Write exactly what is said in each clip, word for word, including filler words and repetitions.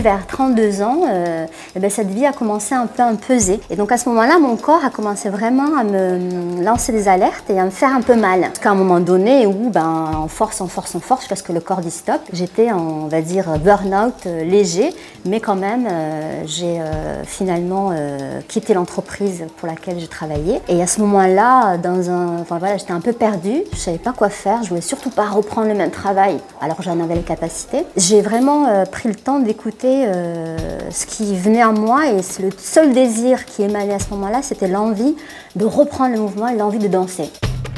vers trente-deux ans, euh, eh ben, cette vie a commencé un peu à me peser. Et donc à ce moment-là, mon corps a commencé vraiment à me lancer des alertes et à me faire un peu mal. Jusqu'à un moment donné où, ben, en force, en force, en force, jusqu'à ce que le corps dit stop, j'étais en, on va dire, burn-out euh, léger, mais quand même, euh, j'ai euh, finalement euh, quitté l'entreprise pour laquelle je travaillais. Et à ce moment-là, dans un, enfin, voilà, j'étais un peu perdue, je ne savais pas quoi faire, je voulais surtout pas reprendre le même travail, alors j'en avais les capacités. J'ai vraiment euh, pris le temps d'écouter euh, ce qui venait en moi, et le seul désir qui émanait à ce moment-là, c'était l'envie de reprendre le mouvement et l'envie de danser.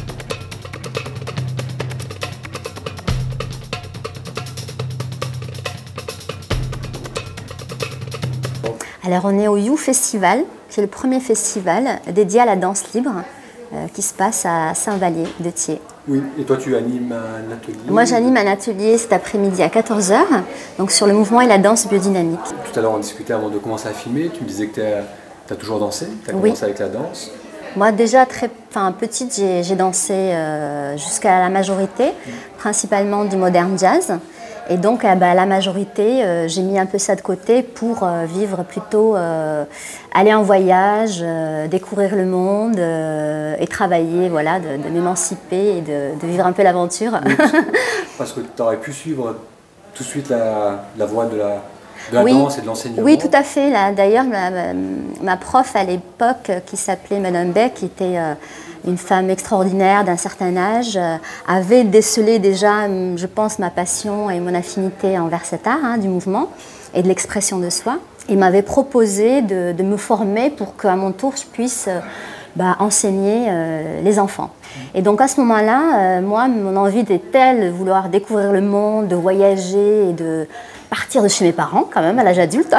Alors on est au You Festival, qui est le premier festival dédié à la danse libre euh, qui se passe à Saint-Vallier de Thiers. Oui, et toi tu animes un atelier? Moi j'anime un atelier cet après-midi à quatorze heures, donc sur le mouvement et la danse biodynamique. Tout à l'heure on discutait avant de commencer à filmer, tu me disais que tu as toujours dansé, tu as Oui. commencé avec la danse. Moi déjà très enfin, petite j'ai dansé euh, jusqu'à la majorité, mmh. principalement du modern jazz. Et donc, euh, bah, à la majorité, euh, j'ai mis un peu ça de côté pour euh, vivre plutôt, euh, aller en voyage, euh, découvrir le monde euh, et travailler, voilà, de, de m'émanciper et de, de vivre un peu l'aventure. Oui, parce que tu aurais pu suivre tout de suite la, la voie de la, de la oui. danse et de l'enseignement. Oui, tout à fait. D'ailleurs, ma, ma prof à l'époque, qui s'appelait Madame Beck, qui était euh, une femme extraordinaire d'un certain âge, euh, avait décelé déjà, je pense, ma passion et mon affinité envers cet art, hein, du mouvement et de l'expression de soi. Et m'avait proposé de, de me former pour qu'à mon tour, je puisse euh, bah, enseigner euh, les enfants. Et donc à ce moment-là, euh, moi, mon envie était telle de vouloir découvrir le monde, de voyager et de partir de chez mes parents quand même à l'âge adulte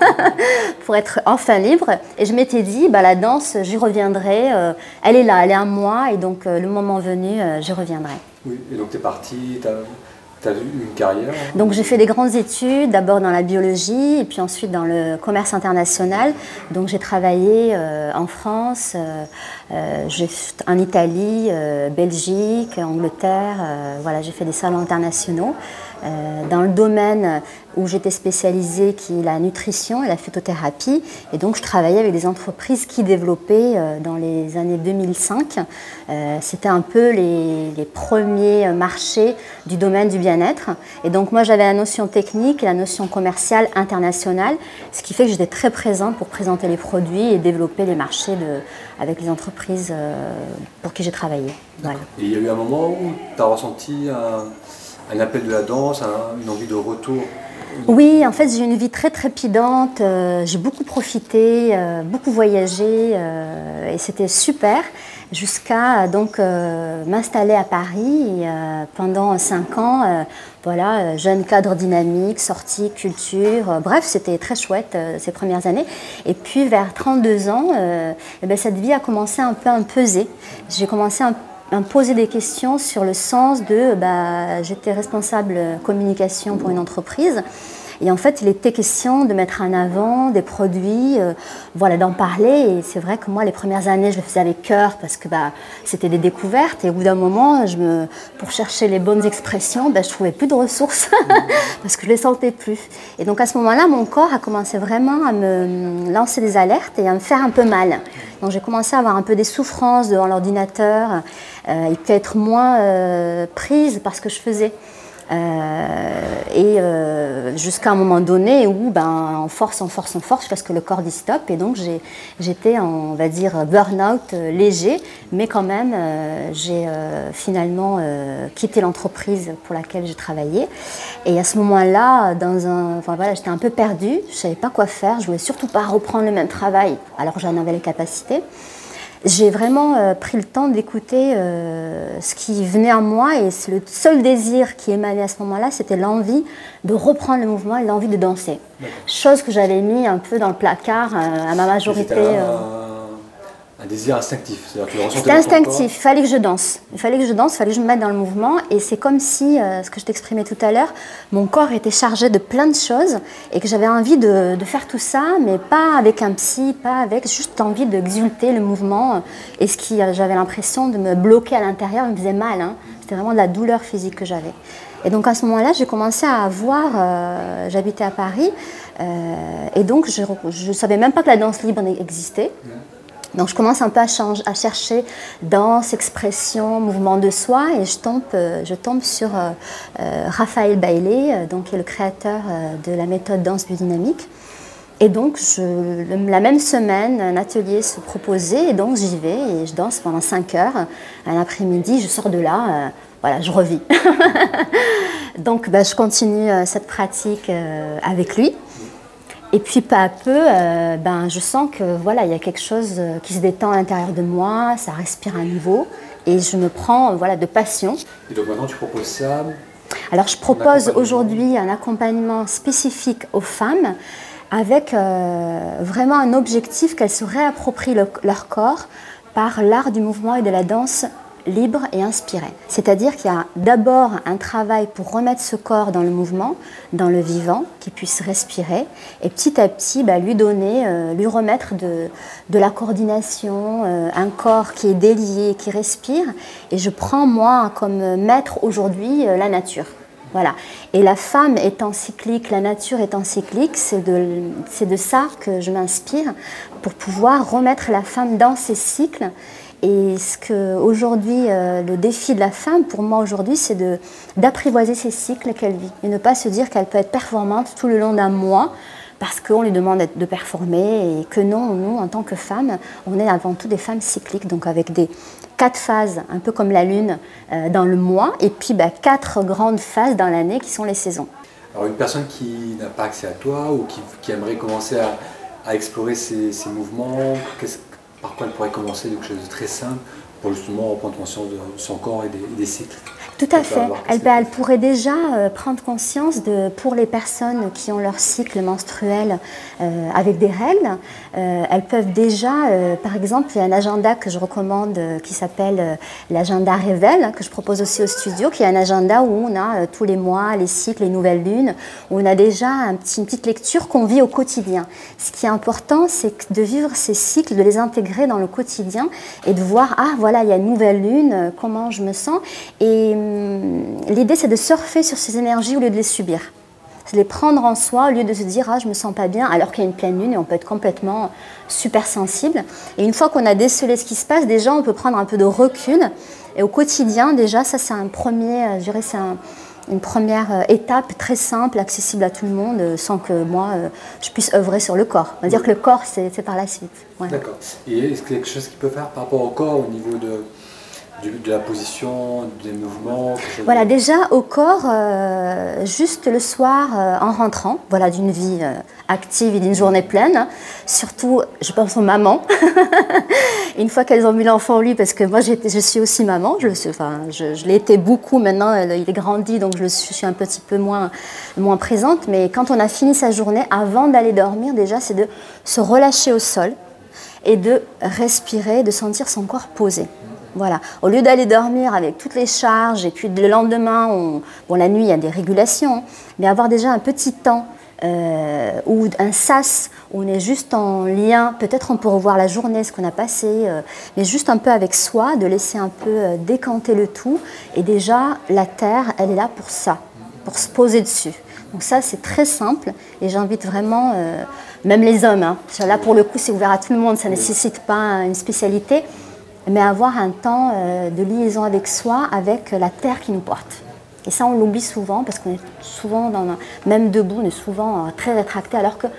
pour être enfin libre. Et je m'étais dit, bah, la danse, j'y reviendrai, euh, elle est là, elle est à moi, et donc euh, le moment venu, euh, j'y reviendrai. Oui, et donc tu es partie, tu as eu une carrière? Donc j'ai fait des grandes études, d'abord dans la biologie et puis ensuite dans le commerce international. Donc j'ai travaillé euh, en France, euh, euh, en Italie, euh, Belgique, Angleterre, euh, voilà, j'ai fait des salons internationaux. Euh, dans le domaine où j'étais spécialisée, qui est la nutrition et la phytothérapie. Et donc, je travaillais avec des entreprises qui développaient euh, dans les années deux mille cinq. Euh, C'était un peu les, les premiers marchés du domaine du bien-être. Et donc, moi, j'avais la notion technique et la notion commerciale internationale, ce qui fait que j'étais très présente pour présenter les produits et développer les marchés de, avec les entreprises euh, pour qui j'ai travaillé. Voilà. Et il y a eu un moment où tu as ressenti un... un appel de la danse, un, une envie de retour? Oui, en fait, j'ai eu une vie très trépidante, euh, j'ai beaucoup profité, euh, beaucoup voyagé, euh, et c'était super, jusqu'à donc euh, m'installer à Paris euh, pendant cinq ans, euh, voilà, jeune cadre dynamique, sortie, culture, euh, bref, c'était très chouette euh, ces premières années. Et puis vers trente-deux ans, euh, eh bien, cette vie a commencé un peu à me peser. J'ai commencé un à me poser des questions sur le sens de, bah, j'étais responsable communication pour une entreprise, et en fait il était question de mettre en avant des produits, euh, voilà, d'en parler. Et c'est vrai que moi les premières années je le faisais avec cœur parce que bah, c'était des découvertes, et au bout d'un moment je me, pour chercher les bonnes expressions, bah, je ne trouvais plus de ressources parce que je ne les sentais plus. Et donc à ce moment-là mon corps a commencé vraiment à me lancer des alertes et à me faire un peu mal. Donc j'ai commencé à avoir un peu des souffrances devant l'ordinateur, euh, et peut-être moins euh, prise par ce que je faisais. Euh, et euh, jusqu'à un moment donné où, ben, en force, en force, en force, parce que le corps dit stop, et donc j'étais en, on va dire, burn-out euh, léger, mais quand même, euh, j'ai euh, finalement euh, quitté l'entreprise pour laquelle je travaillais. Et à ce moment-là, dans un, enfin voilà, j'étais un peu perdue, je ne savais pas quoi faire, je voulais surtout pas reprendre le même travail, alors j'en avais les capacités. J'ai vraiment euh, pris le temps d'écouter euh, ce qui venait en moi, et le seul désir qui émanait à ce moment-là, c'était l'envie de reprendre le mouvement et l'envie de danser. Chose que j'avais mis un peu dans le placard euh, à ma majorité. Un désir instinctif. C'était instinctif, il fallait que je danse. Il fallait que je danse, il fallait que je me mette dans le mouvement. Et c'est comme si, euh, ce que je t'exprimais tout à l'heure, mon corps était chargé de plein de choses et que j'avais envie de, de faire tout ça, mais pas avec un psy, pas avec, juste envie d'exulter le mouvement. Et ce qui, euh, j'avais l'impression de me bloquer à l'intérieur, me faisait mal, hein. C'était vraiment de la douleur physique que j'avais. Et donc à ce moment-là, j'ai commencé à voir, euh, j'habitais à Paris, Euh, et donc, je ne savais même pas que la danse libre existait. Donc, je commence un peu à, change, à chercher danse, expression, mouvement de soi, et je tombe, euh, je tombe sur euh, euh, Raphaël Bailey, euh, donc, qui est le créateur euh, de la méthode danse biodynamique. Et donc, je, le, la même semaine, un atelier se proposait, et donc j'y vais, et je danse pendant cinq heures. Un après-midi, je sors de là, euh, voilà, je revis. Donc, bah, je continue euh, cette pratique euh, avec lui. Et puis, peu à peu, euh, ben, je sens que voilà, il y a quelque chose qui se détend à l'intérieur de moi, ça respire à nouveau, et je me prends voilà, de passion. Et donc maintenant, tu proposes ça? Alors, je propose aujourd'hui un accompagnement spécifique aux femmes, avec euh, vraiment un objectif qu'elles se réapproprient le, leur corps par l'art du mouvement et de la danse libre et inspirée. C'est-à-dire qu'il y a d'abord un travail pour remettre ce corps dans le mouvement, dans le vivant, qu'il puisse respirer, et petit à petit bah, lui donner, euh, lui remettre de, de la coordination, euh, un corps qui est délié, qui respire, et je prends moi comme maître aujourd'hui euh, la nature. Voilà. Et la femme étant cyclique, la nature étant cyclique, c'est de, c'est de ça que je m'inspire pour pouvoir remettre la femme dans ses cycles. Et ce que aujourd'hui, euh, le défi de la femme, pour moi aujourd'hui, c'est de, d'apprivoiser ces cycles qu'elle vit et ne pas se dire qu'elle peut être performante tout le long d'un mois parce qu'on lui demande de performer et que non, nous, en tant que femmes, on est avant tout des femmes cycliques, donc avec des quatre phases, un peu comme la lune euh, dans le mois, et puis bah, quatre grandes phases dans l'année qui sont les saisons. Alors une personne qui n'a pas accès à toi ou qui, qui aimerait commencer à, à explorer ces, ces mouvements, par quoi elle pourrait commencer, quelque chose de très simple pour justement reprendre conscience de son corps et des, et des cycles? Tout à fait. Elle, elle pourrait déjà euh, prendre conscience de, pour les personnes qui ont leur cycle menstruel euh, avec des règles, euh, elles peuvent déjà, euh, par exemple, il y a un agenda que je recommande euh, qui s'appelle euh, l'agenda Révèle, que je propose aussi au studio, qui est un agenda où on a euh, tous les mois les cycles, les nouvelles lunes, où on a déjà un petit, une petite lecture qu'on vit au quotidien. Ce qui est important, c'est de vivre ces cycles, de les intégrer dans le quotidien et de voir, ah voilà, il y a une nouvelle lune, euh, comment je me sens. Et l'idée, c'est de surfer sur ces énergies au lieu de les subir. C'est de les prendre en soi au lieu de se dire « Ah, je ne me sens pas bien », alors qu'il y a une pleine lune et on peut être complètement super sensible. Et une fois qu'on a décelé ce qui se passe, déjà, on peut prendre un peu de recul. Et au quotidien, déjà, ça, c'est un premier, je dirais, c'est un, une première étape très simple, accessible à tout le monde, sans que moi, je puisse œuvrer sur le corps. On va dire que le corps, c'est, c'est par la suite. Ouais. D'accord. Et est-ce qu'il y a quelque chose qu'il peut faire par rapport au corps, au niveau de... de la position, des mouvements? Voilà, déjà au corps, euh, juste le soir euh, en rentrant, voilà, d'une vie euh, active et d'une journée pleine. Hein. Surtout, je pense aux mamans. Une fois qu'elles ont mis l'enfant au lit, parce que moi j'étais, je suis aussi maman, je, enfin, je, je l'ai été beaucoup maintenant, il est grandi, donc je, je suis un petit peu moins, moins présente. Mais quand on a fini sa journée, avant d'aller dormir, déjà, c'est de se relâcher au sol et de respirer, de sentir son corps posé. Voilà. Au lieu d'aller dormir avec toutes les charges et puis le lendemain, on, bon, la nuit il y a des régulations, mais avoir déjà un petit temps euh, ou un sas où on est juste en lien, peut-être on peut revoir la journée, ce qu'on a passé, euh, mais juste un peu avec soi, de laisser un peu euh, décanter le tout. Et déjà, la terre, elle est là pour ça, pour se poser dessus. Donc ça, c'est très simple et j'invite vraiment, euh, même les hommes, hein, là pour le coup c'est ouvert à tout le monde, ça ne nécessite pas une spécialité, mais avoir un temps euh, de liaison avec soi, avec la terre qui nous porte. Et ça, on l'oublie souvent, parce qu'on est souvent, dans, même debout, on est souvent euh, très rétracté, alors que,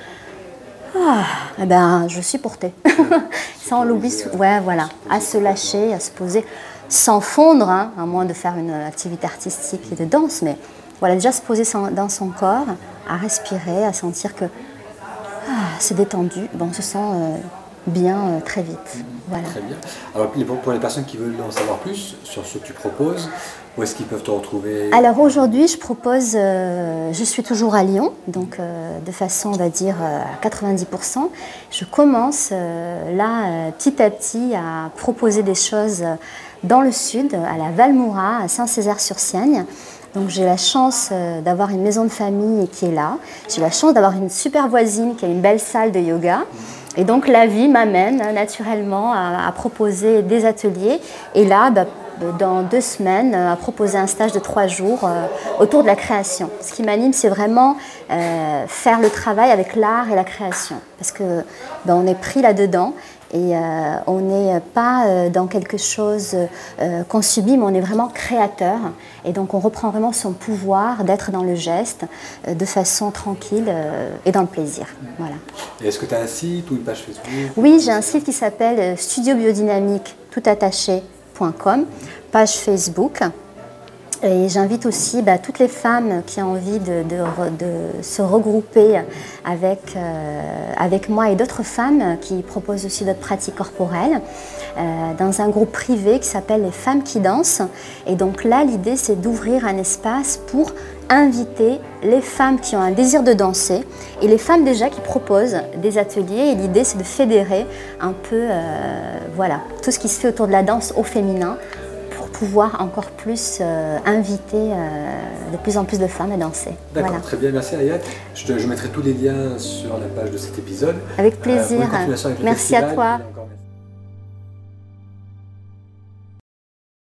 ah, eh ben, je suis portée. Ça, on l'oublie souvent. Ouais, voilà, à se lâcher, à se poser, sans fondre, hein, à moins de faire une activité artistique et de danse, mais voilà, déjà se poser dans son corps, à respirer, à sentir que ah, c'est détendu, ben, on se sent... Euh, bien euh, très vite. Voilà. Très bien. Alors pour les personnes qui veulent en savoir plus sur ce que tu proposes, où est-ce qu'ils peuvent te retrouver? Alors aujourd'hui, je propose, euh, je suis toujours à Lyon, donc euh, de façon, on va dire, euh, à quatre-vingt-dix pour cent. Je commence euh, là, euh, petit à petit, à proposer des choses dans le sud, à la Valmoura, à Saint-Césaire-sur-Sienne. Donc j'ai la chance euh, d'avoir une maison de famille qui est là. J'ai la chance d'avoir une super voisine qui a une belle salle de yoga. Et donc la vie m'amène naturellement à, à proposer des ateliers. Et là, bah, dans deux semaines, à proposer un stage de trois jours euh, autour de la création. Ce qui m'anime, c'est vraiment euh, faire le travail avec l'art et la création. Parce que ben, on est pris là-dedans et euh, on n'est pas euh, dans quelque chose euh, qu'on subit, mais on est vraiment créateur. Et donc on reprend vraiment son pouvoir d'être dans le geste, euh, de façon tranquille euh, et dans le plaisir. Voilà. Et est-ce que tu as un site ou une page Facebook? Oui, j'ai un site qui s'appelle studio biodynamique tout attaché point com, page Facebook. Et j'invite aussi bah, toutes les femmes qui ont envie de, de, de se regrouper avec, euh, avec moi et d'autres femmes qui proposent aussi d'autres pratiques corporelles euh, dans un groupe privé qui s'appelle les Femmes qui dansent. Et donc là, l'idée, c'est d'ouvrir un espace pour inviter les femmes qui ont un désir de danser et les femmes déjà qui proposent des ateliers. Et l'idée, c'est de fédérer un peu euh, voilà, tout ce qui se fait autour de la danse au féminin, pouvoir encore plus euh, inviter euh, de plus en plus de femmes à danser. D'accord, voilà. Très bien, merci Ariane. Je, te, je mettrai tous les liens sur la page de cet épisode. Avec plaisir. Euh, bonne continuation avec le Merci festival. à toi.